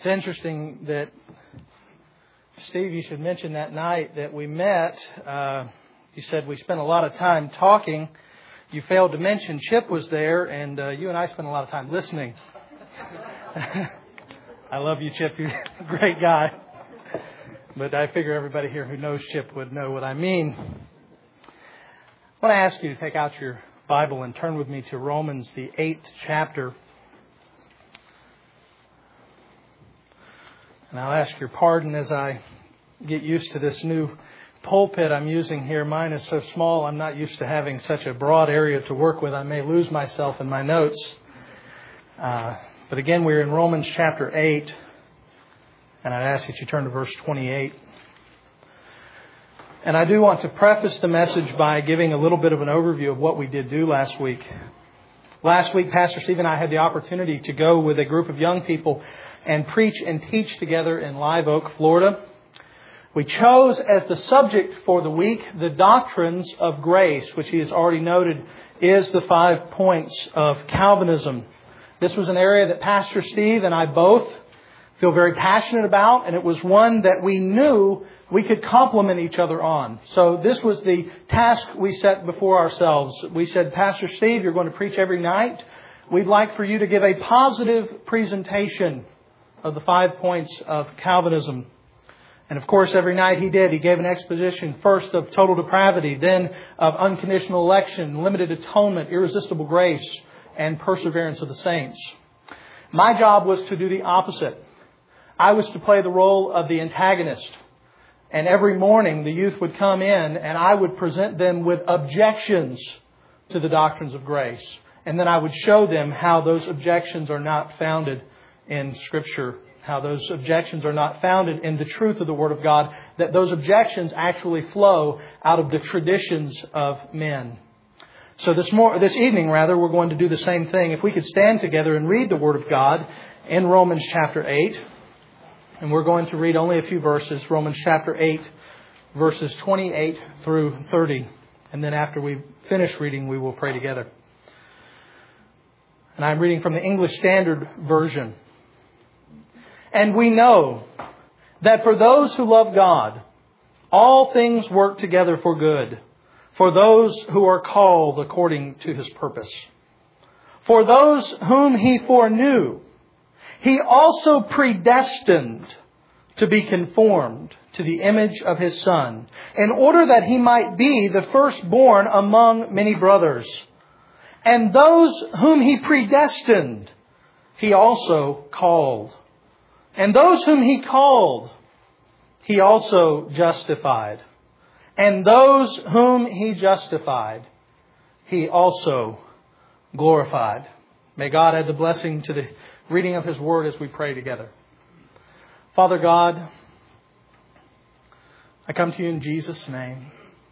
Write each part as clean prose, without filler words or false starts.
It's interesting that, Steve, you should mention that night that we met. You said we spent a lot of time talking. You failed to mention Chip was there, and you and I spent a lot of time listening. I love you, Chip. You're a great guy. But I figure everybody here who knows Chip would know what I mean. I want to ask you to take out your Bible and turn with me to Romans, the 8th chapter. And I'll ask your pardon as I get used to this new pulpit I'm using here. Mine is so small, I'm not used to having such a broad area to work with. I may lose myself in my notes. But again, we're in Romans chapter 8. And I'd ask that you turn to verse 28. And I do want to preface the message by giving a little bit of an overview of what we did do last week. Last week, Pastor Steve and I had the opportunity to go with a group of young people and preach and teach together in Live Oak, Florida. We chose as the subject for the week the doctrines of grace, which he has already noted is the 5 points of Calvinism. This was an area that Pastor Steve and I both feel very passionate about, and it was one that we knew we could complement each other on. So this was the task we set before ourselves. We said, Pastor Steve, you're going to preach every night. We'd like for you to give a positive presentation of the 5 points of Calvinism. And of course, every night he did. He gave an exposition first of total depravity, then of unconditional election, limited atonement, irresistible grace, and perseverance of the saints. My job was to do the opposite. I was to play the role of the antagonist. And every morning the youth would come in and I would present them with objections to the doctrines of grace. And then I would show them how those objections are not founded in Scripture, how those objections are not founded in the truth of the Word of God, that those objections actually flow out of the traditions of men. So this evening, we're going to do the same thing. If we could stand together and read the Word of God in Romans chapter 8. And we're going to read only a few verses, Romans chapter 8, verses 28 through 30. And then after we finish reading, we will pray together. And I'm reading from the English Standard Version. And we know that for those who love God, all things work together for good, for those who are called according to His purpose. For those whom He foreknew, He also predestined to be conformed to the image of His Son, in order that He might be the firstborn among many brothers. And those whom He predestined, He also called. And those whom He called, He also justified. And those whom He justified, He also glorified. May God add the blessing to the reading of His Word as we pray together. Father God, I come to You in Jesus' name.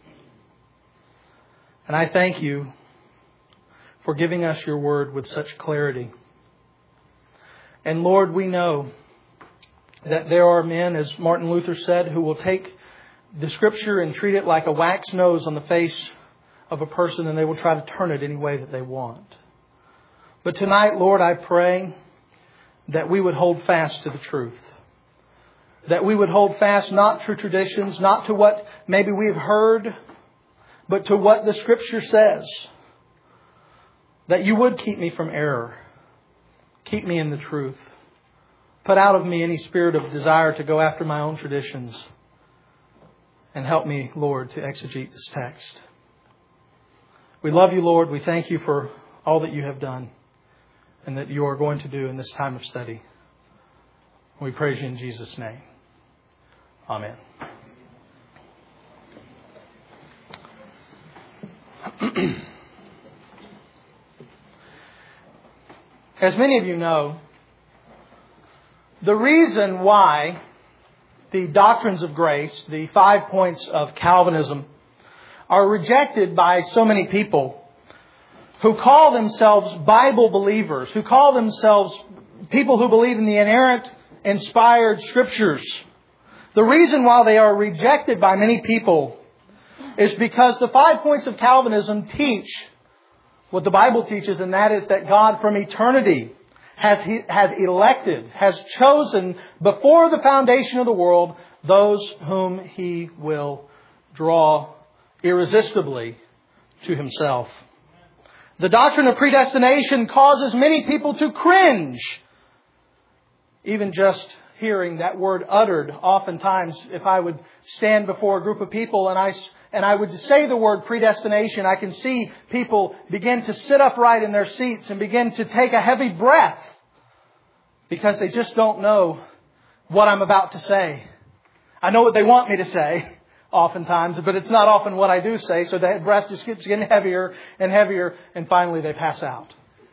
And I thank You for giving us Your Word with such clarity. And Lord, we know that there are men, as Martin Luther said, who will take the Scripture and treat it like a wax nose on the face of a person, and they will try to turn it any way that they want. But tonight, Lord, I pray that we would hold fast to the truth. That we would hold fast not to traditions, not to what maybe we've heard, but to what the Scripture says. That You would keep me from error. Keep me in the truth. Put out of me any spirit of desire to go after my own traditions. And help me, Lord, to exegete this text. We love You, Lord. We thank You for all that You have done and that You are going to do in this time of study. We praise You in Jesus' name. Amen. As many of you know, the reason why the doctrines of grace, the 5 points of Calvinism, are rejected by so many people who call themselves Bible believers, who call themselves people who believe in the inerrant, inspired Scriptures. The reason why they are rejected by many people is because the 5 points of Calvinism teach what the Bible teaches, and that is that God from eternity has elected, has chosen before the foundation of the world those whom He will draw irresistibly to Himself. The doctrine of predestination causes many people to cringe. Even just hearing that word uttered, oftentimes if I would stand before a group of people and I would say the word predestination, I can see people begin to sit upright in their seats and begin to take a heavy breath because they just don't know what I'm about to say. I know what they want me to say oftentimes, but it's not often what I do say, so the breath just keeps getting heavier and heavier, and finally they pass out.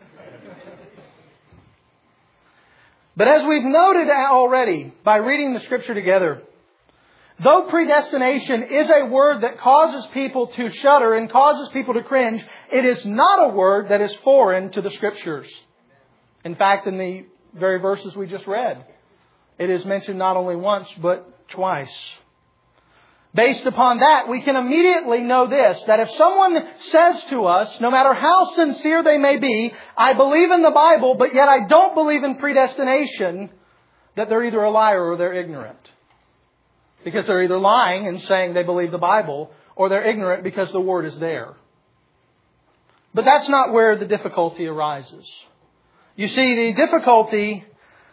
But as we've noted already by reading the Scripture together, though predestination is a word that causes people to shudder and causes people to cringe, it is not a word that is foreign to the Scriptures. In fact, in the very verses we just read, it is mentioned not only once, but twice. Based upon that, we can immediately know this, that if someone says to us, no matter how sincere they may be, I believe in the Bible, but yet I don't believe in predestination, that they're either a liar or they're ignorant. Because they're either lying and saying they believe the Bible, or they're ignorant because the Word is there. But that's not where the difficulty arises. You see, the difficulty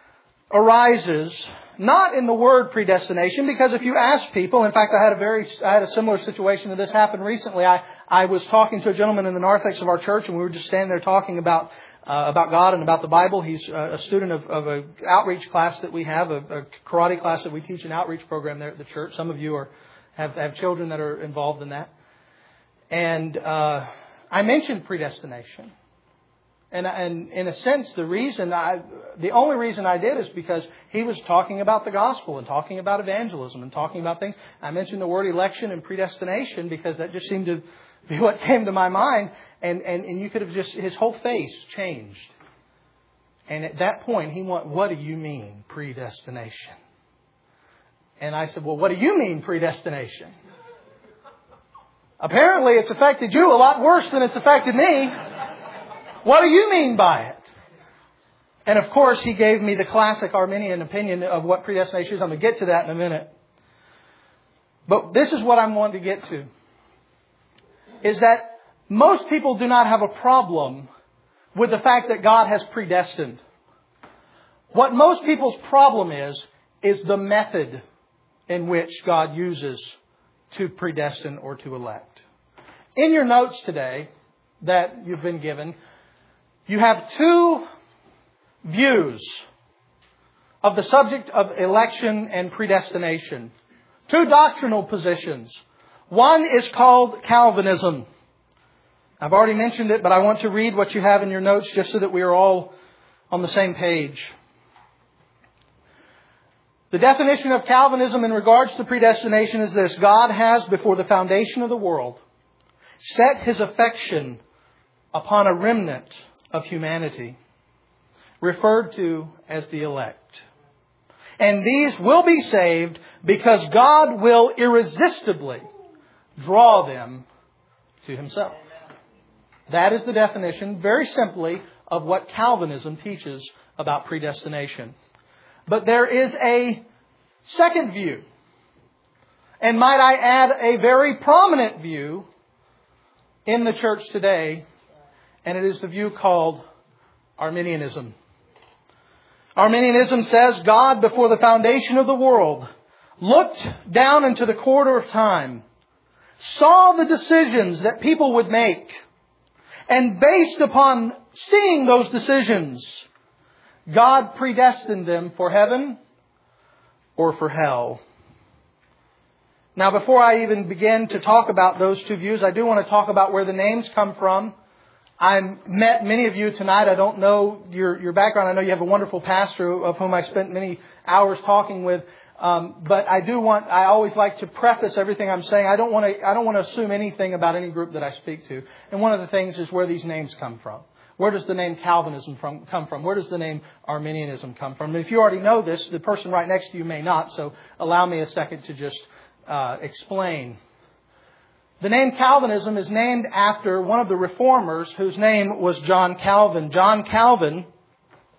arises not in the word predestination, because if you ask people, in fact, I had a similar situation to this happen recently. I was talking to a gentleman in the narthex of our church, and we were just standing there talking about God and about the Bible. He's a student of an outreach class that we have, a karate class that we teach, an outreach program there at the church. Some of you have children that are involved in that. And I mentioned predestination. And in a sense, the only reason I did is because he was talking about the gospel and talking about evangelism and talking about things. I mentioned the word election and predestination because that just seemed to be what came to my mind. And you could have just, his whole face changed. And at that point, he went, what do you mean predestination? And I said, well, what do you mean predestination? Apparently, it's affected you a lot worse than it's affected me. What do you mean by it? And of course, he gave me the classic Arminian opinion of what predestination is. I'm going to get to that in a minute. But this is what I'm wanting to get to. Is that most people do not have a problem with the fact that God has predestined. What most people's problem is the method in which God uses to predestine or to elect. In your notes today that you've been given, you have two views of the subject of election and predestination. Two doctrinal positions. One is called Calvinism. I've already mentioned it, but I want to read what you have in your notes just so that we are all on the same page. The definition of Calvinism in regards to predestination is this: God has, before the foundation of the world, set His affection upon a remnant of humanity, referred to as the elect. And these will be saved because God will irresistibly draw them to Himself. That is the definition, very simply, of what Calvinism teaches about predestination. But there is a second view. And might I add, a very prominent view in the church today. And it is the view called Arminianism. Arminianism says God, before the foundation of the world, looked down into the corridor of time, saw the decisions that people would make, and based upon seeing those decisions, God predestined them for heaven or for hell. Now, before I even begin to talk about those two views, I do want to talk about where the names come from. I met many of you tonight. I don't know your background. I know you have a wonderful pastor of whom I spent many hours talking with. But I always like to preface everything I'm saying. I don't want to assume anything about any group that I speak to. And one of the things is where these names come from. Where does the name Calvinism come from? Where does the name Arminianism come from? And if you already know this, the person right next to you may not. So allow me a second to just explain. The name Calvinism is named after one of the reformers whose name was John Calvin. John Calvin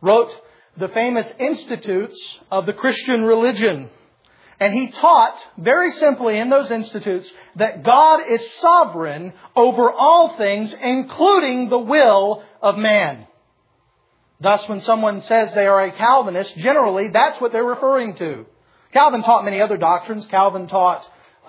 wrote the famous Institutes of the Christian Religion. And he taught very simply in those institutes that God is sovereign over all things, including the will of man. Thus, when someone says they are a Calvinist, generally that's what they're referring to. Calvin taught many other doctrines. Calvin taught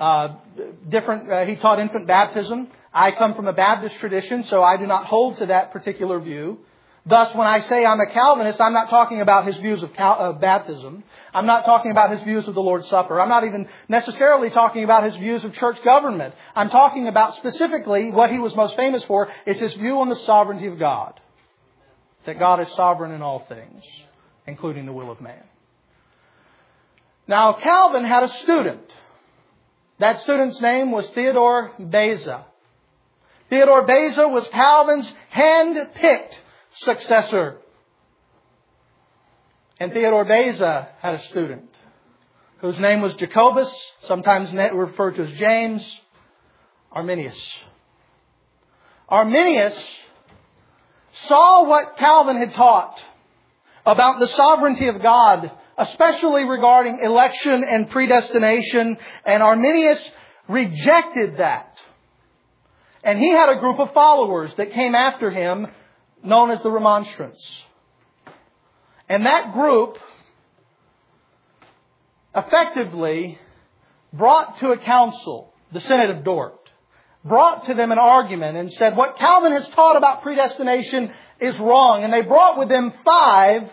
he taught infant baptism. I come from a Baptist tradition, so I do not hold to that particular view. Thus, when I say I'm a Calvinist, I'm not talking about his views of baptism. I'm not talking about his views of the Lord's Supper. I'm not even necessarily talking about his views of church government. I'm talking about specifically what he was most famous for is his view on the sovereignty of God. That God is sovereign in all things, including the will of man. Now, Calvin had a student. That student's name was Theodore Beza. Theodore Beza was Calvin's hand-picked successor. And Theodore Beza had a student whose name was Jacobus, sometimes referred to as James, Arminius. Arminius saw what Calvin had taught about the sovereignty of God, especially regarding election and predestination, and Arminius rejected that. And he had a group of followers that came after him known as the Remonstrants. And that group effectively brought to a council, the Synod of Dort, brought to them an argument and said, what Calvin has taught about predestination is wrong. And they brought with them 5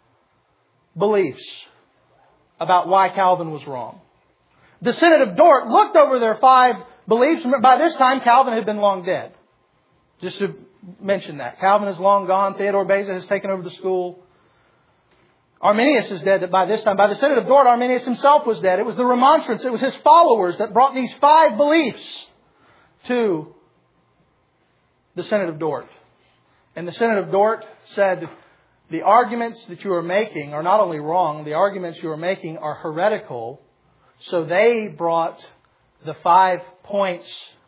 beliefs about why Calvin was wrong. The Synod of Dort looked over their 5 beliefs. By this time, Calvin had been long dead. Just to mention that. Calvin is long gone. Theodore Beza has taken over the school. Arminius is dead by this time. By the Synod of Dort, Arminius himself was dead. It was the Remonstrants, it was his followers that brought these 5 beliefs to the Synod of Dort. And the Synod of Dort said, the arguments that you are making are not only wrong, the arguments you are making are heretical. So they brought the 5 points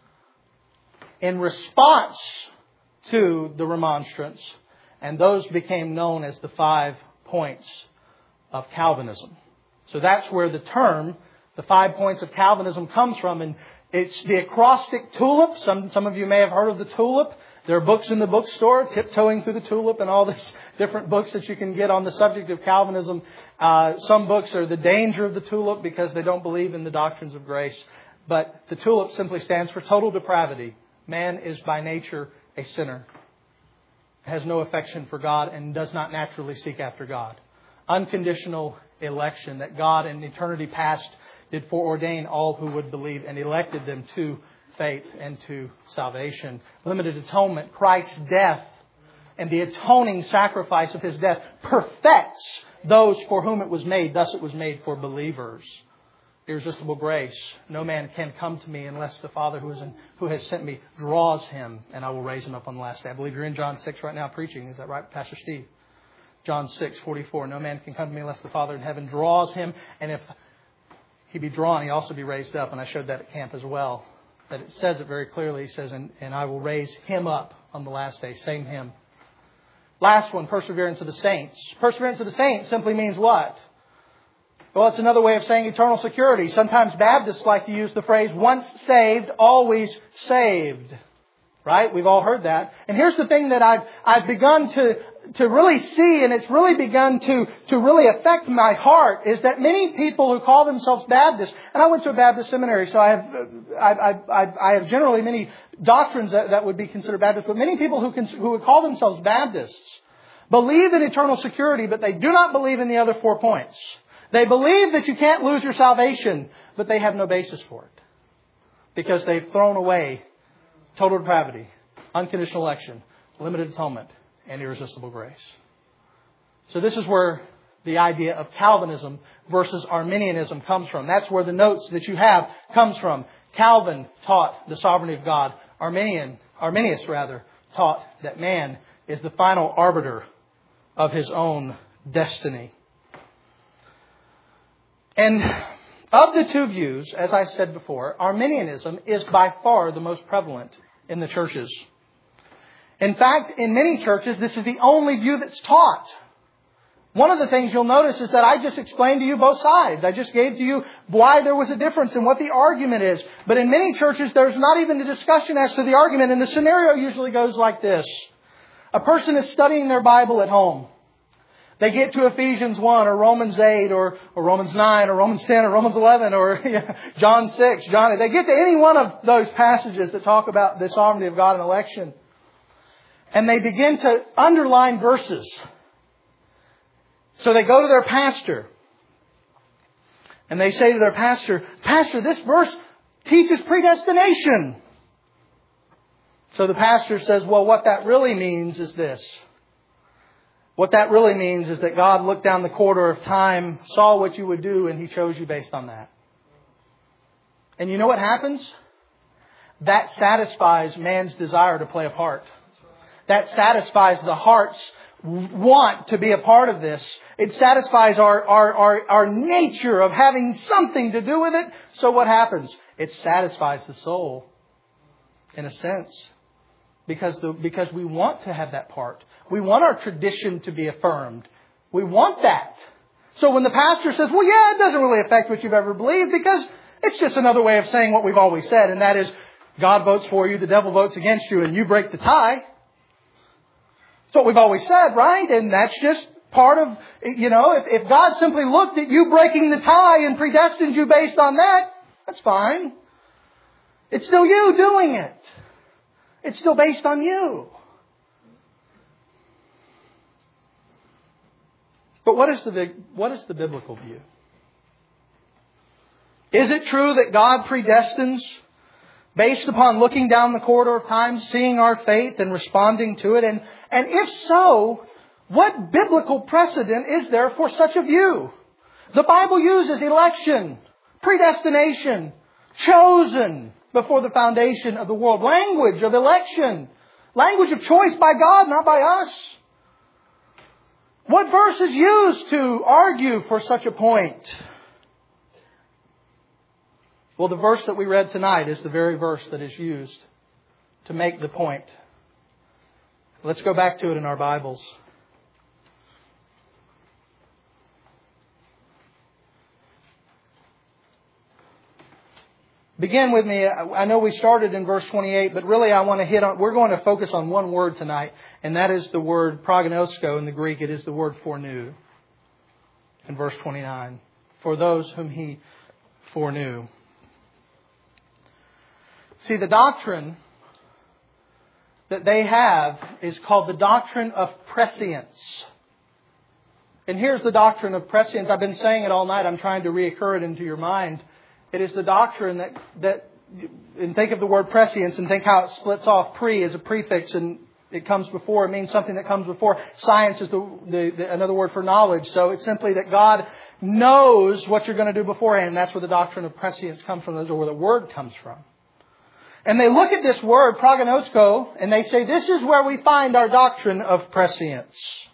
in response to the Remonstrants, and those became known as the 5 points of Calvinism. So that's where the term, the 5 points of Calvinism, comes from. And it's the acrostic tulip. Some of you may have heard of the tulip. There are books in the bookstore, Tiptoeing Through the Tulip, and all these different books that you can get on the subject of Calvinism. Some books are The Danger of the Tulip because they don't believe in the doctrines of grace. But the tulip simply stands for total depravity. Man is by nature a sinner, has no affection for God, and does not naturally seek after God. Unconditional election that God in eternity past did foreordain all who would believe and elected them to faith and to salvation. Limited atonement, Christ's death and the atoning sacrifice of His death perfects those for whom it was made. Thus it was made for believers. Irresistible grace. No man can come to me unless the Father who has sent me draws him, and I will raise him up on the last day. I believe you're in John 6 right now preaching. Is that right, Pastor Steve? John 6:44. No man can come to me unless the Father in heaven draws him. And if he be drawn, he also be raised up. And I showed that at camp as well. That it says it very clearly. He says, and I will raise him up on the last day. Same him. Last one, perseverance of the saints. Perseverance of the saints simply means what? Well, it's another way of saying eternal security. Sometimes Baptists like to use the phrase, once saved, always saved. Right? We've all heard that. And here's the thing that I've begun to really see, and it's really begun to really affect my heart, is that many people who call themselves Baptists, and I went to a Baptist seminary, so I have generally many doctrines that would be considered Baptist, but many people who would call themselves Baptists believe in eternal security, but they do not believe in the other 4 points. They believe that you can't lose your salvation, but they have no basis for it. Because they've thrown away total depravity, unconditional election, limited atonement, and irresistible grace. So this is where the idea of Calvinism versus Arminianism comes from. That's where the notes that you have comes from. Calvin taught the sovereignty of God. Arminius taught that man is the final arbiter of his own destiny. And of the 2 views, as I said before, Arminianism is by far the most prevalent in the churches. In fact, in many churches, this is the only view that's taught. One of the things you'll notice is that I just explained to you both sides. I just gave to you why there was a difference and what the argument is. But in many churches, there's not even a discussion as to the argument. And the scenario usually goes like this. A person is studying their Bible at home. They get to Ephesians 1 or Romans 8 or Romans 9 or Romans 10 or Romans 11 or John 6, John 8. They get to any one of those passages that talk about the sovereignty of God and election. And they begin to underline verses. So they go to their pastor. And they say to their pastor, Pastor, this verse teaches predestination. So the pastor says, well, what that really means is this. What that really means is that God looked down the corridor of time, saw what you would do, and He chose you based on that. And you know what happens? That satisfies man's desire to play a part. That satisfies the heart's want to be a part of this. It satisfies our nature of having something to do with it. So what happens? It satisfies the soul, in a sense. Because we want to have that part. We want our tradition to be affirmed. We want that. So when the pastor says, well, yeah, it doesn't really affect what you've ever believed because it's just another way of saying what we've always said. And that is, God votes for you, the devil votes against you, and you break the tie. That's what we've always said, right? And that's just part of, if God simply looked at you breaking the tie and predestined you based on that, that's fine. It's still you doing it. It's still based on you. But what is the biblical view? Is it true that God predestines based upon looking down the corridor of time, seeing our faith and responding to it? And if so, what biblical precedent is there for such a view? The Bible uses election, predestination, chosen before the foundation of the world. Language of election. Language of choice by God, not by us. What verse is used to argue for such a point? Well, the verse that we read tonight is the very verse that is used to make the point. Let's go back to it in our Bibles. Begin with me. I know we started in verse 28, but really I want to we're going to focus on one word tonight, and that is the word prognosko in the Greek. It is the word foreknew in verse 29. For those whom He foreknew. See, the doctrine that they have is called the doctrine of prescience. And here's the doctrine of prescience. I've been saying it all night. I'm trying to reoccur it into your mind. It is the doctrine and think of the word prescience and think how it splits off. Pre is a prefix and it comes before. It means something that comes before. Science is another word for knowledge. So it's simply that God knows what you're going to do beforehand. That's where the doctrine of prescience comes from. That's where the word comes from. And they look at this word, prognosko, and they say, this is where we find our doctrine of prescience.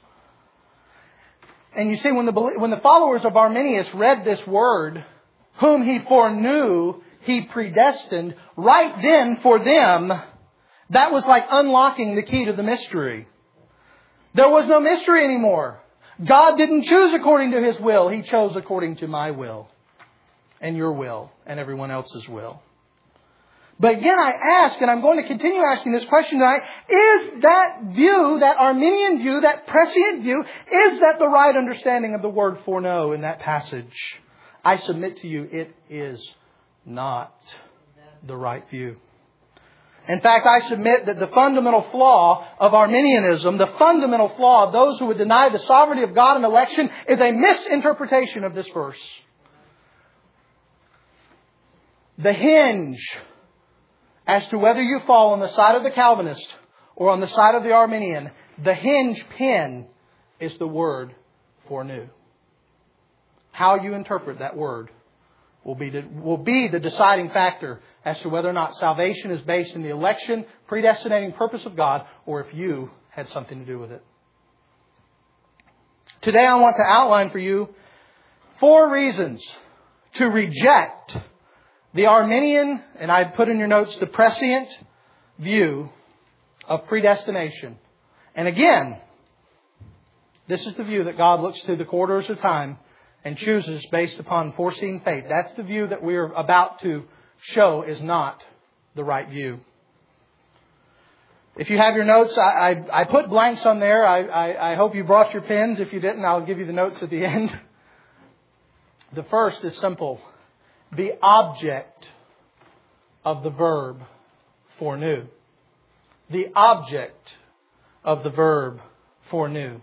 And you see, when the followers of Arminius read this word, whom He foreknew, He predestined, right then for them, that was like unlocking the key to the mystery. There was no mystery anymore. God didn't choose according to His will. He chose according to my will and your will and everyone else's will. But again, I ask, and I'm going to continue asking this question tonight, is that view, that Arminian view, that prescient view, is that the right understanding of the word foreknow in that passage? I submit to you, it is not the right view. In fact, I submit that the fundamental flaw of Arminianism, the fundamental flaw of those who would deny the sovereignty of God in election, is a misinterpretation of this verse. The hinge as to whether you fall on the side of the Calvinist or on the side of the Arminian, the hinge pin is the word foreknew. How you interpret that word will be the deciding factor as to whether or not salvation is based in the election, predestinating purpose of God, or if you had something to do with it. Today I want to outline for you 4 reasons to reject the Arminian, and I put in your notes the prescient view of predestination. And again, This is the view that God looks through the corridors of time and chooses based upon foreseen fate. That's the view that we're about to show is not the right view. If you have your notes, I put blanks on there. I hope you brought your pens. If you didn't, I'll give you the notes at the end. The first is simple. The object of the verb foreknew. The object of the verb foreknew.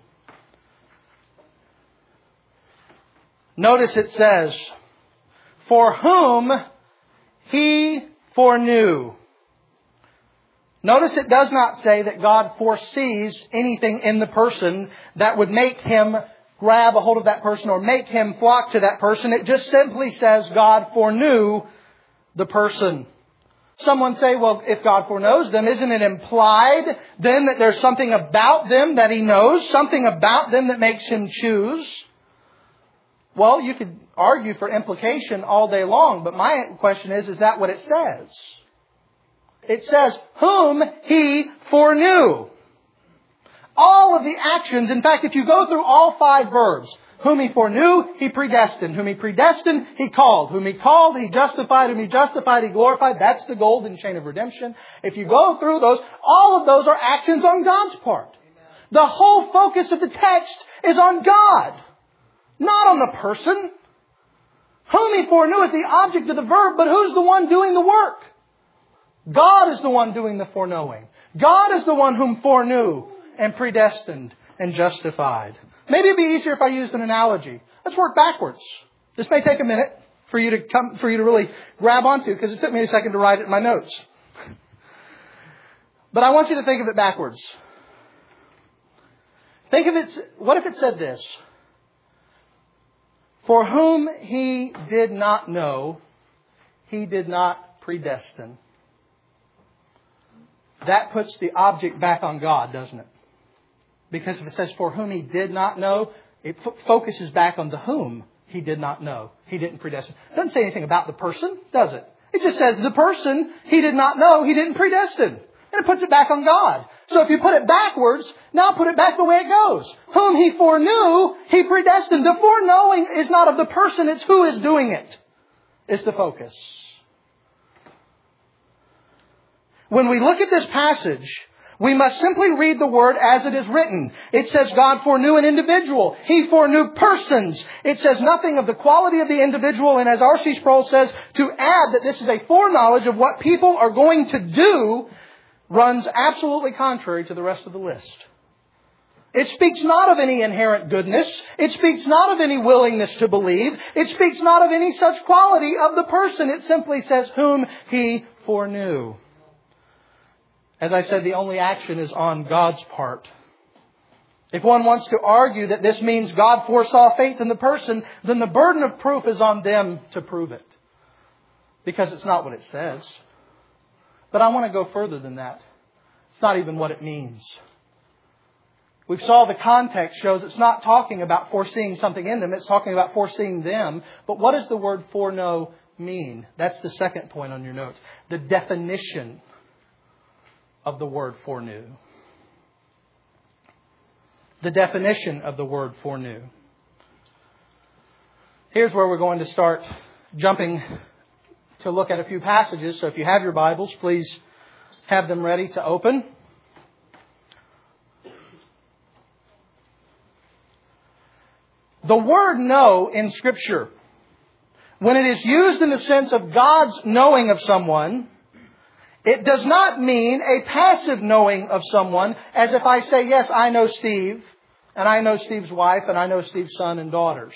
Notice it says, for whom He foreknew. Notice it does not say that God foresees anything in the person that would make him grab a hold of that person or make him flock to that person. It just simply says God foreknew the person. Someone say, well, if God foreknows them, isn't it implied then that there's something about them that He knows? Something about them that makes Him choose? Well, you could argue for implication all day long, but my question is that what it says? It says, whom He foreknew. All of the actions, in fact, if you go through all 5 verbs, whom He foreknew, He predestined. Whom He predestined, He called. Whom He called, He justified. Whom He justified, He glorified. That's the golden chain of redemption. If you go through those, all of those are actions on God's part. The whole focus of the text is on God, not on the person. Whom He foreknew is the object of the verb, but who's the one doing the work? God is the one doing the foreknowing. God is the one whom foreknew and predestined and justified. Maybe it'd be easier if I used an analogy. Let's work backwards. This may take a minute for you to really grab onto, because it took me a second to write it in my notes. But I want you to think of it backwards. Think of it. What if it said this? For whom He did not know, He did not predestine. That puts the object back on God, doesn't it? Because if it says for whom He did not know, it focuses back on the whom He did not know. He didn't predestine. It doesn't say anything about the person, does it? It just says the person He did not know, He didn't predestine. And it puts it back on God. So if you put it backwards, now put it back the way it goes. Whom He foreknew, He predestined. The foreknowing is not of the person, it's who is doing it. It's the focus. When we look at this passage, we must simply read the word as it is written. It says God foreknew an individual. He foreknew persons. It says nothing of the quality of the individual. And as R.C. Sproul says, to add that this is a foreknowledge of what people are going to do runs absolutely contrary to the rest of the list. It speaks not of any inherent goodness. It speaks not of any willingness to believe. It speaks not of any such quality of the person. It simply says whom He foreknew. As I said, the only action is on God's part. If one wants to argue that this means God foresaw faith in the person, then the burden of proof is on them to prove it. Because it's not what it says. But I want to go further than that. It's not even what it means. We saw the context shows it's not talking about foreseeing something in them. It's talking about foreseeing them. But what does the word foreknow mean? That's the second point on your notes. The definition of the word foreknew. The definition of the word foreknew. Here's where we're going to start jumping to look at a few passages. So if you have your Bibles, please have them ready to open. The word know in Scripture, when it is used in the sense of God's knowing of someone, it does not mean a passive knowing of someone, as if I say, yes, I know Steve, and I know Steve's wife, and I know Steve's son and daughters.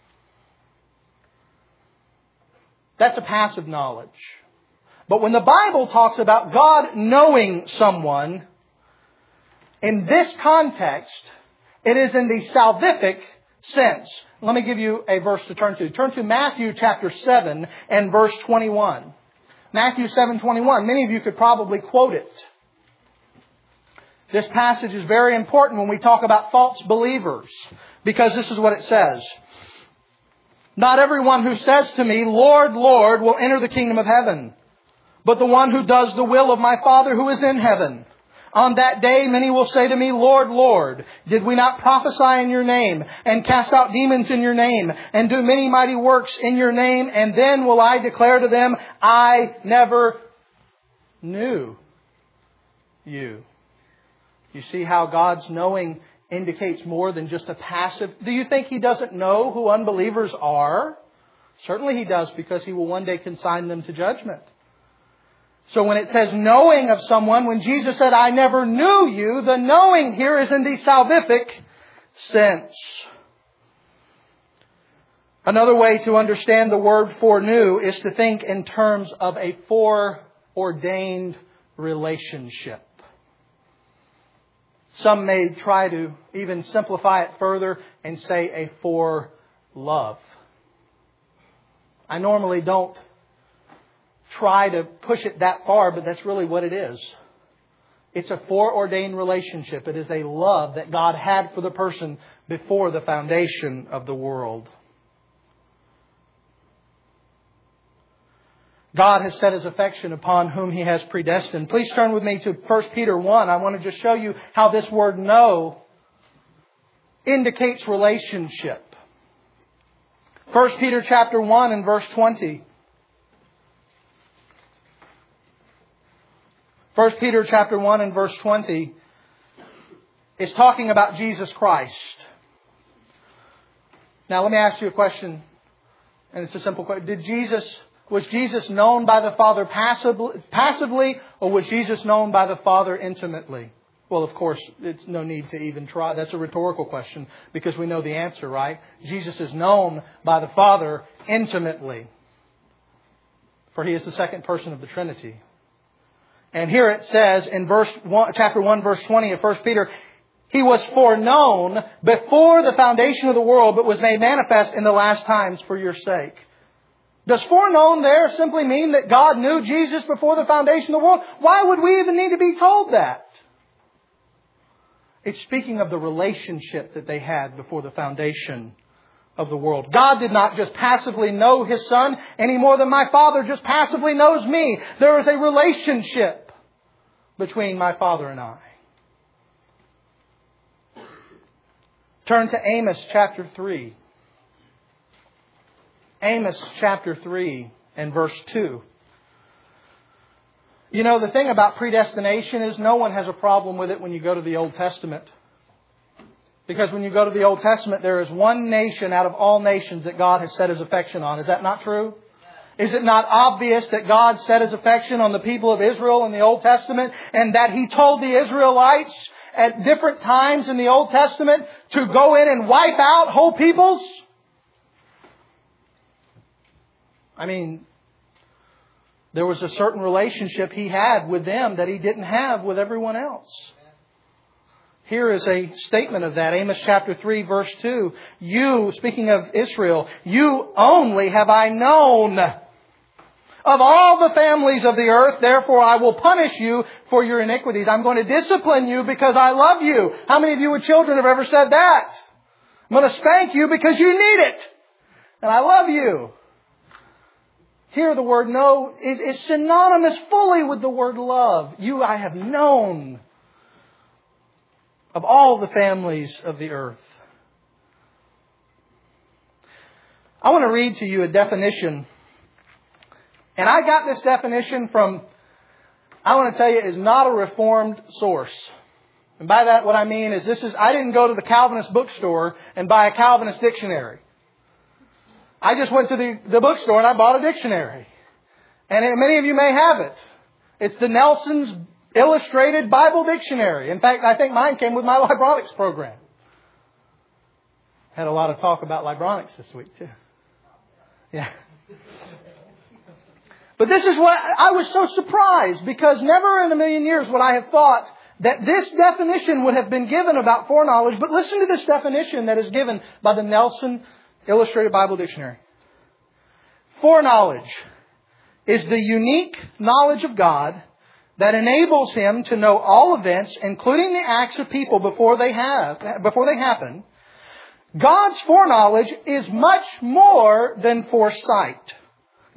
That's a passive knowledge. But when the Bible talks about God knowing someone, in this context, it is in the salvific sense. Let me give you a verse to turn to. Turn to Matthew chapter 7 and verse 21. Matthew 7:21. Many of you could probably quote it. This passage is very important when we talk about false believers, because this is what it says. Not everyone who says to me, Lord, Lord, will enter the kingdom of heaven, but the one who does the will of my Father who is in heaven. On that day, many will say to me, Lord, Lord, did we not prophesy in your name and cast out demons in your name and do many mighty works in your name? And then will I declare to them, I never knew you. You see how God's knowing indicates more than just a passive. Do you think He doesn't know who unbelievers are? Certainly He does, because He will one day consign them to judgment. So when it says knowing of someone, when Jesus said, I never knew you, the knowing here is in the salvific sense. Another way to understand the word foreknew is to think in terms of a foreordained relationship. Some may try to even simplify it further and say a forelove. I normally don't try to push it that far, but that's really what it is. It's a foreordained relationship. It is a love that God had for the person before the foundation of the world. God has set His affection upon whom He has predestined. Please turn with me to 1 Peter 1. I want to just show you how this word know indicates relationship. 1 Peter chapter 1 and verse 20. 1 Peter chapter 1 and verse 20 is talking about Jesus Christ. Now let me ask you a question, and it's a simple question. Was Jesus known by the Father passively, or was Jesus known by the Father intimately? Well, of course, it's no need to even try. That's a rhetorical question, because we know the answer, right? Jesus is known by the Father intimately, for He is the second person of the Trinity. And here it says in chapter 1, verse 20 of 1 Peter, He was foreknown before the foundation of the world, but was made manifest in the last times for your sake. Does foreknown there simply mean that God knew Jesus before the foundation of the world? Why would we even need to be told that? It's speaking of the relationship that they had before the foundation of the world. God did not just passively know His Son any more than my Father just passively knows me. There is a relationship between my Father and I. Turn to Amos chapter 3. Amos chapter 3 and verse 2. You know, the thing about predestination is no one has a problem with it when you go to the Old Testament. Because when you go to the Old Testament, there is one nation out of all nations that God has set His affection on. Is that not true? Is it not obvious that God set His affection on the people of Israel in the Old Testament, and that He told the Israelites at different times in the Old Testament to go in and wipe out whole peoples? I mean, there was a certain relationship He had with them that He didn't have with everyone else. Here is a statement of that. Amos chapter 3 verse 2. You, speaking of Israel, you only have I known of all the families of the earth. Therefore I will punish you for your iniquities. I'm going to discipline you because I love you. How many of you with children have ever said that? I'm going to spank you because you need it. And I love you. Here the word know is synonymous fully with the word love. You I have known of all the families of the earth. I want to read to you a definition. And I got this definition from, I want to tell you, is not a Reformed source. And by that what I mean is I didn't go to the Calvinist bookstore and buy a Calvinist dictionary. I just went to the bookstore and I bought a dictionary. And many of you may have it. It's the Nelson's Illustrated Bible Dictionary. In fact, I think mine came with my Libronics program. Had a lot of talk about Libronics this week too. Yeah. But this is what I was so surprised, because never in a million years would I have thought that this definition would have been given about foreknowledge. But listen to this definition that is given by the Nelson Illustrated Bible Dictionary. Foreknowledge is the unique knowledge of God that enables Him to know all events, including the acts of people before they happen. God's foreknowledge is much more than foresight.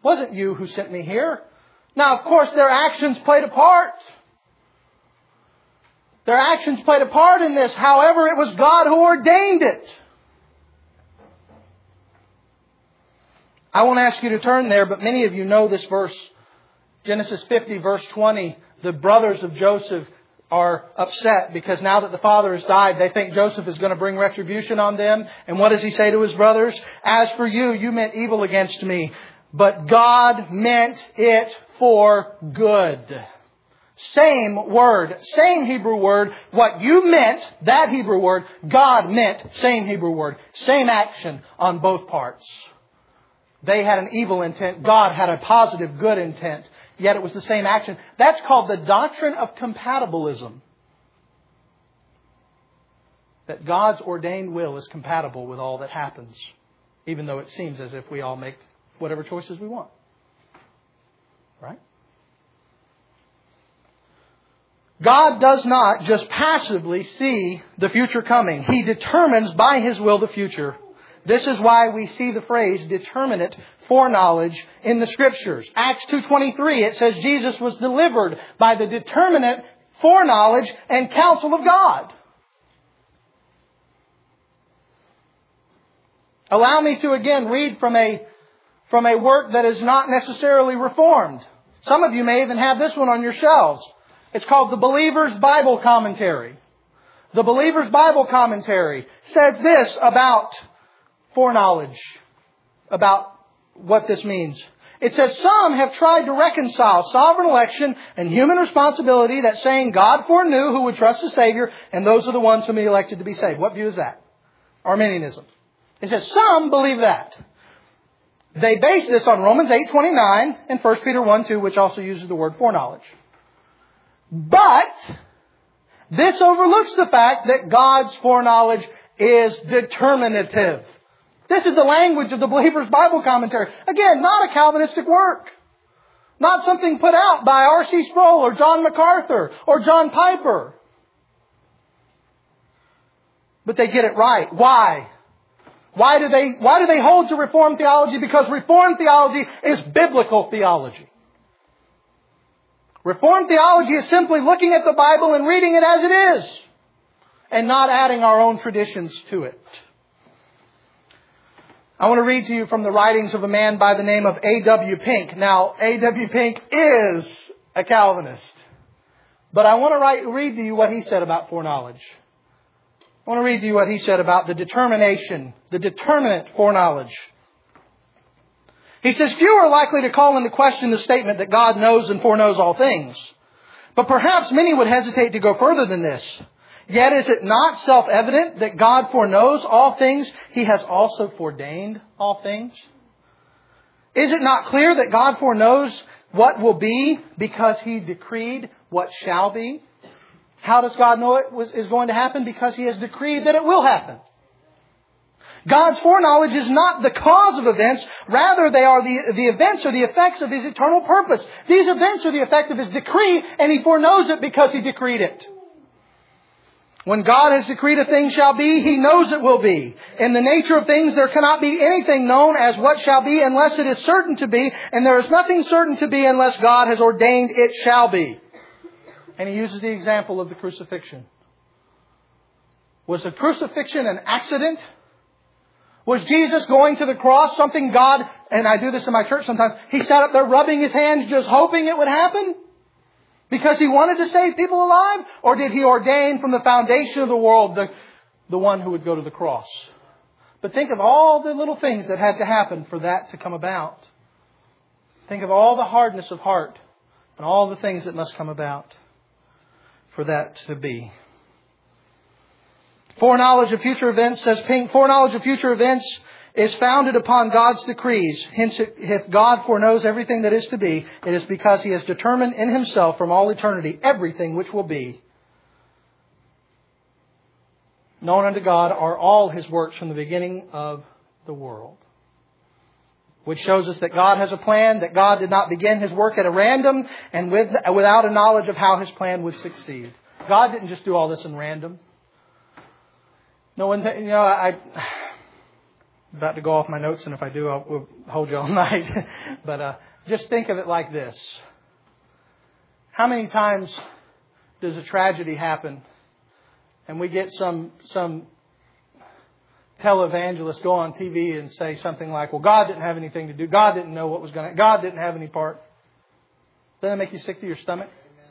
Wasn't you who sent me here. Now, of course, their actions played a part. Their actions played a part in this. However, it was God who ordained it. I won't ask you to turn there, but many of you know this verse. Genesis 50, verse 20. The brothers of Joseph are upset because now that the father has died, they think Joseph is going to bring retribution on them. And what does he say to his brothers? As for you, you meant evil against me, but God meant it for good. Same word, same Hebrew word. What you meant, that Hebrew word, God meant, same Hebrew word. Same action on both parts. They had an evil intent. God had a positive, good intent. Yet it was the same action. That's called the doctrine of compatibilism. That God's ordained will is compatible with all that happens. Even though it seems as if we all make whatever choices we want. Right? God does not just passively see the future coming. He determines by His will the future. This is why we see the phrase determinate foreknowledge in the Scriptures. Acts 2:23, it says Jesus was delivered by the determinate foreknowledge and counsel of God. Allow me to again read from a work that is not necessarily Reformed. Some of you may even have this one on your shelves. It's called the Believer's Bible Commentary. The Believer's Bible Commentary says this about foreknowledge, about what this means. It says, some have tried to reconcile sovereign election and human responsibility, that saying God foreknew who would trust the Savior, and those are the ones whom He elected to be saved. What view is that? Arminianism. It says, some believe that. They base this on Romans 8:29 and 1 Peter 1:2, which also uses the word foreknowledge. But this overlooks the fact that God's foreknowledge is determinative. This is the language of the Believer's Bible Commentary. Again, not a Calvinistic work. Not something put out by R.C. Sproul or John MacArthur or John Piper. But they get it right. Why? Why do they hold to Reformed theology? Because Reformed theology is biblical theology. Reformed theology is simply looking at the Bible and reading it as it is, and not adding our own traditions to it. I want to read to you from the writings of a man by the name of A.W. Pink. Now, A.W. Pink is a Calvinist. But I want to read to you what he said about foreknowledge. I want to read to you what he said about the determinate foreknowledge. He says, few are likely to call into question the statement that God knows and foreknows all things. But perhaps many would hesitate to go further than this. Yet is it not self-evident that God foreknows all things? He has also foreordained all things. Is it not clear that God foreknows what will be because He decreed what shall be? How does God know it is going to happen? Because He has decreed that it will happen. God's foreknowledge is not the cause of events. Rather, they are the events or the effects of His eternal purpose. These events are the effect of His decree, and He foreknows it because He decreed it. When God has decreed a thing shall be, He knows it will be. In the nature of things, there cannot be anything known as what shall be unless it is certain to be, and there is nothing certain to be unless God has ordained it shall be. And he uses the example of the crucifixion. Was the crucifixion an accident? Was Jesus going to the cross something God, and I do this in my church sometimes, He sat up there rubbing His hands just hoping it would happen? Because He wanted to save people alive? Or did He ordain from the foundation of the world the one who would go to the cross? But think of all the little things that had to happen for that to come about. Think of all the hardness of heart and all the things that must come about for that to be. Foreknowledge of future events, says Pink, foreknowledge of future events is founded upon God's decrees. Hence, if God foreknows everything that is to be, it is because He has determined in Himself from all eternity everything which will be. Known unto God are all His works from the beginning of the world. Which shows us that God has a plan, that God did not begin His work at a random and without a knowledge of how His plan would succeed. God didn't just do all this in random. No one, about to go off my notes, and if I do, we'll hold you all night. But just think of it like this. How many times does a tragedy happen and we get some televangelist go on TV and say something like, well, God didn't have anything to do. God didn't know what was going to... God didn't have any part. Doesn't that make you sick to your stomach?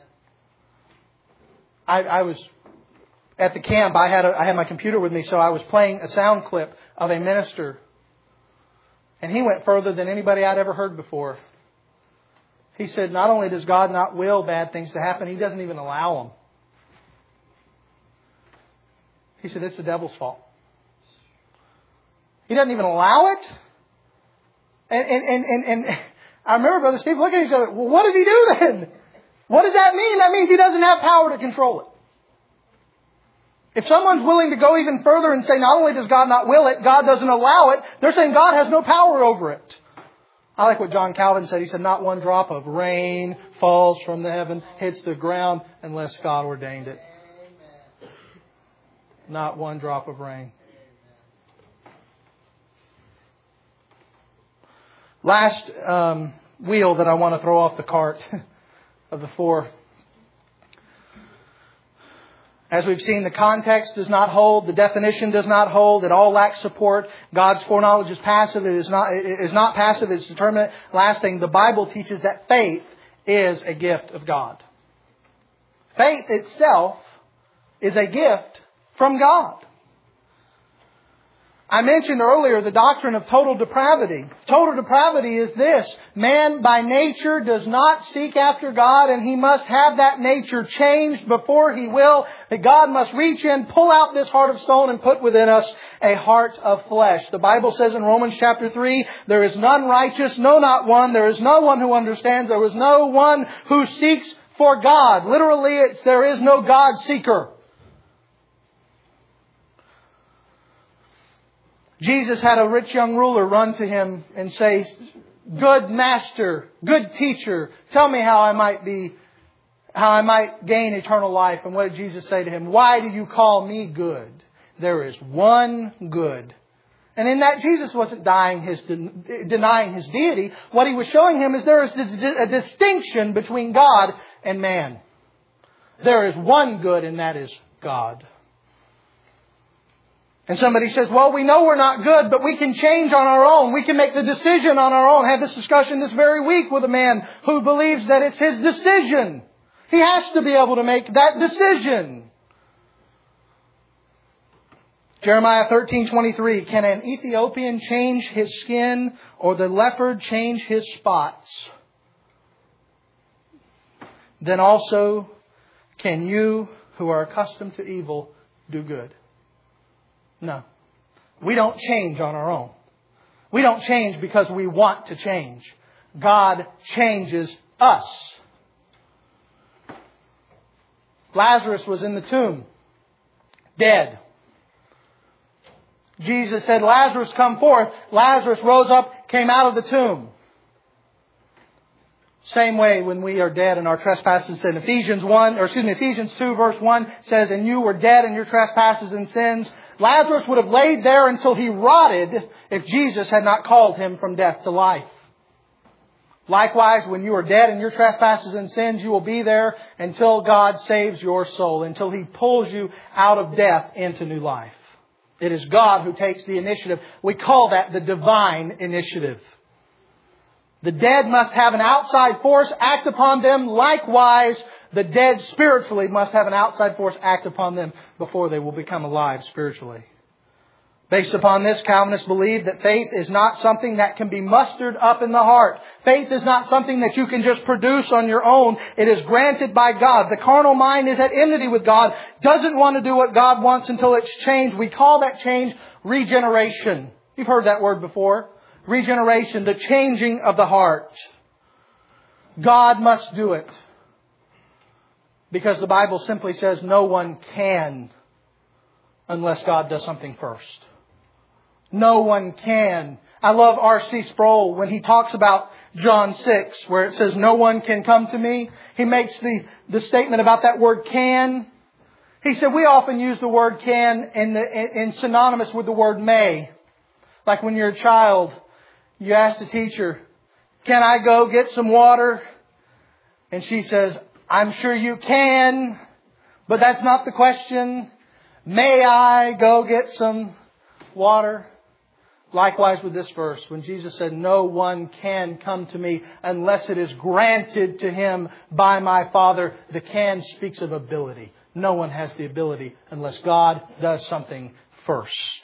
I was at the camp. I had my computer with me, so I was playing a sound clip of a minister. And he went further than anybody I'd ever heard before. He said, not only does God not will bad things to happen, He doesn't even allow them. He said, it's the devil's fault. He doesn't even allow it. And I remember Brother Steve looking at each other, well, what does He do then? What does that mean? That means He doesn't have power to control it. If someone's willing to go even further and say not only does God not will it, God doesn't allow it, they're saying God has no power over it. I like what John Calvin said. He said, not one drop of rain falls from the heaven, hits the ground, unless God ordained it. Not one drop of rain. Last wheel that I want to throw off the cart of the four. As we've seen, the context does not hold. The definition does not hold. It all lacks support. God's foreknowledge is passive. It is not passive. It's determinate. Last thing, the Bible teaches that faith is a gift of God. Faith itself is a gift from God. I mentioned earlier the doctrine of total depravity. Total depravity is this. Man by nature does not seek after God, and he must have that nature changed before he will. That God must reach in, pull out this heart of stone and put within us a heart of flesh. The Bible says in Romans chapter 3, there is none righteous, no, not one. There is no one who understands. There is no one who seeks for God. Literally, there is no God seeker. Jesus had a rich young ruler run to Him and say, good master, good teacher, tell me how I might gain eternal life. And what did Jesus say to him? Why do you call me good? There is one good. And in that, Jesus wasn't denying His deity. What He was showing him is there is a distinction between God and man. There is one good, and that is God. And somebody says, well, we know we're not good, but we can change on our own. We can make the decision on our own. I had this discussion this very week with a man who believes that it's his decision. He has to be able to make that decision. Jeremiah 13:23, can an Ethiopian change his skin or the leopard change his spots? Then also can you who are accustomed to evil do good? No. We don't change on our own. We don't change because we want to change. God changes us. Lazarus was in the tomb, dead. Jesus said, Lazarus, come forth. Lazarus rose up, came out of the tomb. Same way when we are dead in our trespasses. In Ephesians 2 verse 1 says, and you were dead in your trespasses and sins. Lazarus would have laid there until he rotted if Jesus had not called him from death to life. Likewise, when you are dead in your trespasses and sins, you will be there until God saves your soul, until He pulls you out of death into new life. It is God who takes the initiative. We call that the divine initiative. The dead must have an outside force act upon them. Likewise, the dead spiritually must have an outside force act upon them before they will become alive spiritually. Based upon this, Calvinists believe that faith is not something that can be mustered up in the heart. Faith is not something that you can just produce on your own. It is granted by God. The carnal mind is at enmity with God, doesn't want to do what God wants until it's changed. We call that change regeneration. You've heard that word before. Regeneration, the changing of the heart. God must do it. Because the Bible simply says no one can unless God does something first. No one can. I love R.C. Sproul when he talks about John 6, where it says no one can come to me. He makes the statement about that word can. He said we often use the word can in synonymous with the word may. Like when you're a child, you ask the teacher, "Can I go get some water?" And she says, "I'm sure you can, but that's not the question. May I go get some water?" Likewise with this verse, when Jesus said, "No one can come to me unless it is granted to him by my Father," the "can" speaks of ability. No one has the ability unless God does something first.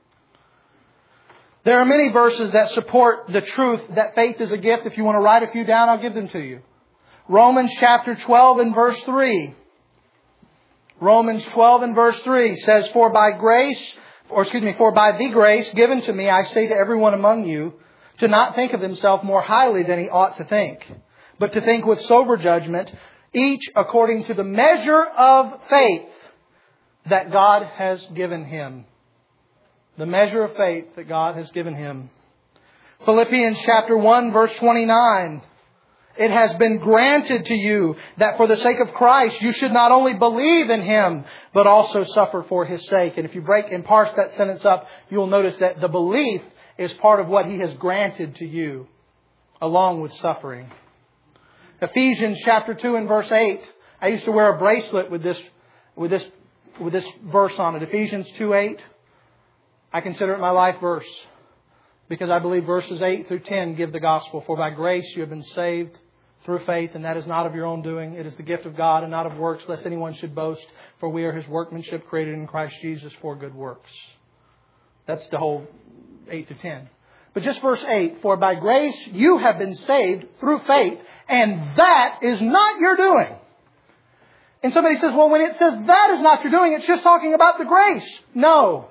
There are many verses that support the truth that faith is a gift. If you want to write a few down, I'll give them to you. Romans chapter 12 and verse 3. Romans 12 and verse 3 says, For by the grace given to me, I say to everyone among you, to not think of himself more highly than he ought to think, but to think with sober judgment, each according to the measure of faith that God has given him. The measure of faith that God has given him. Philippians chapter 1 verse 29. It has been granted to you that for the sake of Christ you should not only believe in Him, but also suffer for His sake. And if you break and parse that sentence up, you'll notice that the belief is part of what He has granted to you, along with suffering. Ephesians chapter 2 and verse 8. I used to wear a bracelet with this verse on it. Ephesians 2:8. I consider it my life verse, because I believe verses 8 through 10 give the gospel. For by grace you have been saved through faith, and that is not of your own doing. It is the gift of God and not of works, lest anyone should boast. For we are His workmanship, created in Christ Jesus for good works. That's the whole 8 to 10. But just verse 8. For by grace you have been saved through faith, and that is not your doing. And somebody says, well, when it says that is not your doing, it's just talking about the grace. No.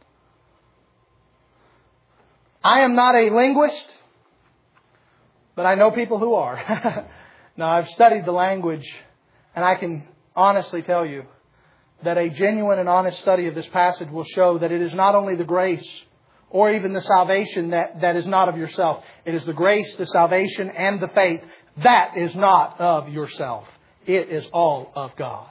I am not a linguist, but I know people who are. Now, I've studied the language, and I can honestly tell you that a genuine and honest study of this passage will show that it is not only the grace or even the salvation that is not of yourself. It is the grace, the salvation, and the faith that is not of yourself. It is all of God.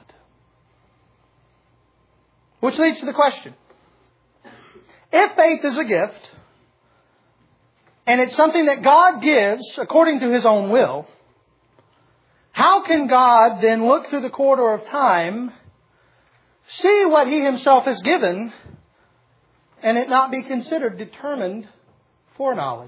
Which leads to the question. If faith is a gift, and it's something that God gives according to His own will, how can God then look through the corridor of time, see what He Himself has given, and it not be considered determined foreknowledge?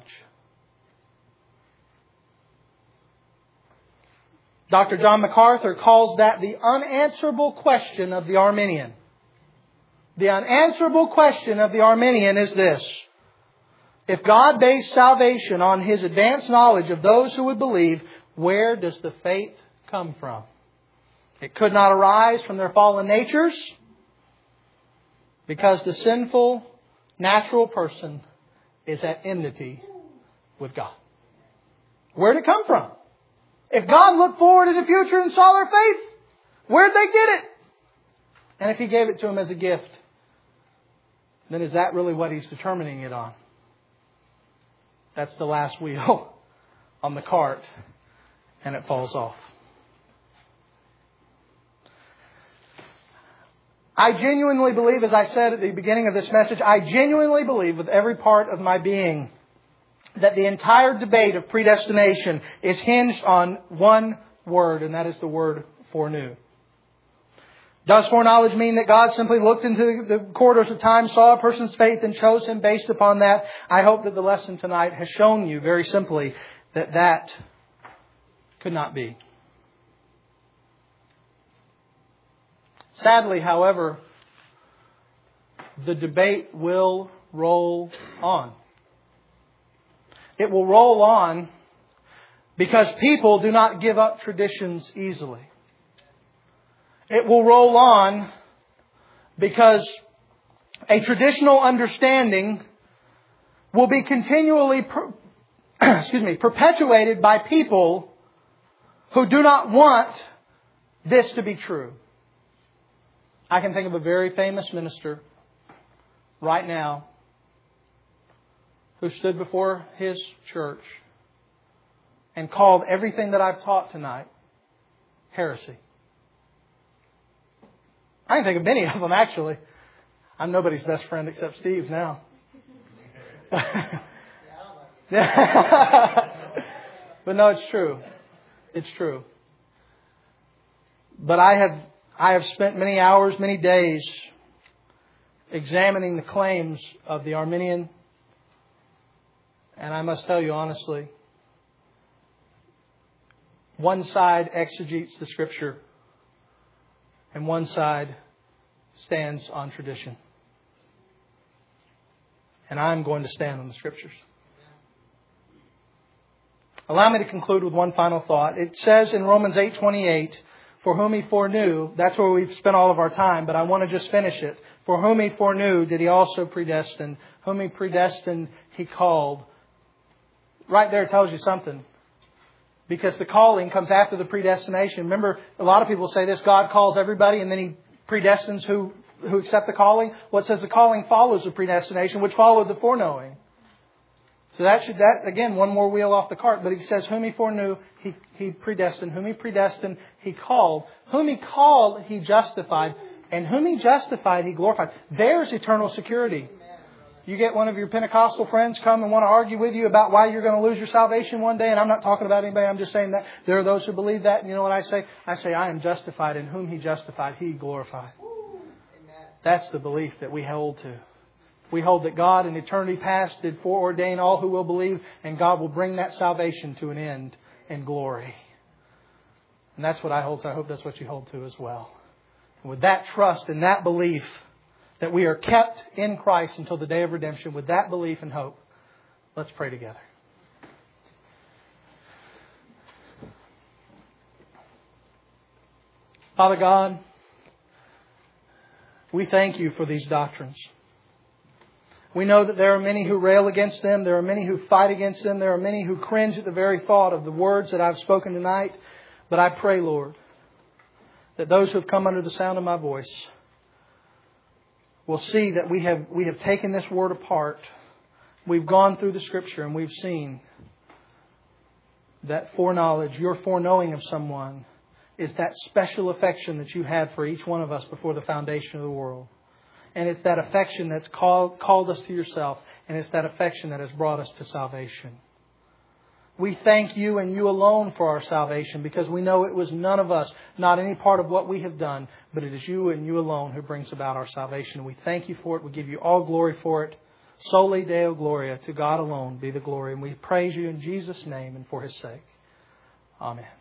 Dr. John MacArthur calls that the unanswerable question of the Arminian. The unanswerable question of the Arminian is this. If God based salvation on His advanced knowledge of those who would believe, where does the faith come from? It could not arise from their fallen natures, because the sinful, natural person is at enmity with God. Where did it come from? If God looked forward to the future and saw their faith, where did they get it? And if He gave it to them as a gift, then is that really what He's determining it on? That's the last wheel on the cart, and it falls off. I genuinely believe, as I said at the beginning of this message, I genuinely believe with every part of my being that the entire debate of predestination is hinged on one word, and that is the word foreknew. Does foreknowledge mean that God simply looked into the corridors of time, saw a person's faith, and chose him based upon that? I hope that the lesson tonight has shown you very simply that that could not be. Sadly, however, the debate will roll on. It will roll on because people do not give up traditions easily. It will roll on because a traditional understanding will be continually perpetuated by people who do not want this to be true. I can think of a very famous minister right now who stood before his church and called everything that I've taught tonight heresy. I can think of many of them, actually. I'm nobody's best friend except Steve's now. But no, it's true. It's true. But I have spent many hours, many days examining the claims of the Arminian. And I must tell you honestly, one side exegetes the Scripture and one side stands on tradition. And I'm going to stand on the Scriptures. Allow me to conclude with one final thought. It says in Romans 8:28, for whom He foreknew, that's where we've spent all of our time, but I want to just finish it. For whom He foreknew, did He also predestine. Whom He predestined, He called. Right there tells you something. Because the calling comes after the predestination. Remember, a lot of people say this, God calls everybody and then He predestines who accept the calling. Well, it says the calling follows the predestination, which followed the foreknowing. So that again, one more wheel off the cart. But He says, whom He foreknew, He predestined. Whom He predestined, He called. Whom He called, He justified. And whom He justified, He glorified. There's eternal security. You get one of your Pentecostal friends come and want to argue with you about why you're going to lose your salvation one day. And I'm not talking about anybody. I'm just saying that there are those who believe that. And you know what I say? I say, I am justified. And whom He justified, He glorified. That's the belief that we hold to. We hold that God in eternity past did foreordain all who will believe. And God will bring that salvation to an end in glory. And that's what I hold to. I hope that's what you hold to as well. And with that trust and that belief, that we are kept in Christ until the day of redemption, with that belief and hope, let's pray together. Father God, we thank You for these doctrines. We know that there are many who rail against them. There are many who fight against them. There are many who cringe at the very thought of the words that I've spoken tonight. But I pray, Lord, that those who have come under the sound of my voice will see that we have taken this word apart. We've gone through the Scripture and we've seen that foreknowledge, Your foreknowing of someone, is that special affection that You had for each one of us before the foundation of the world. And it's that affection that's called us to Yourself. And it's that affection that has brought us to salvation. We thank You and You alone for our salvation, because we know it was none of us, not any part of what we have done, but it is You and You alone who brings about our salvation. We thank You for it. We give You all glory for it. Soli Deo Gloria. To God alone be the glory. And we praise You in Jesus' name and for His sake. Amen.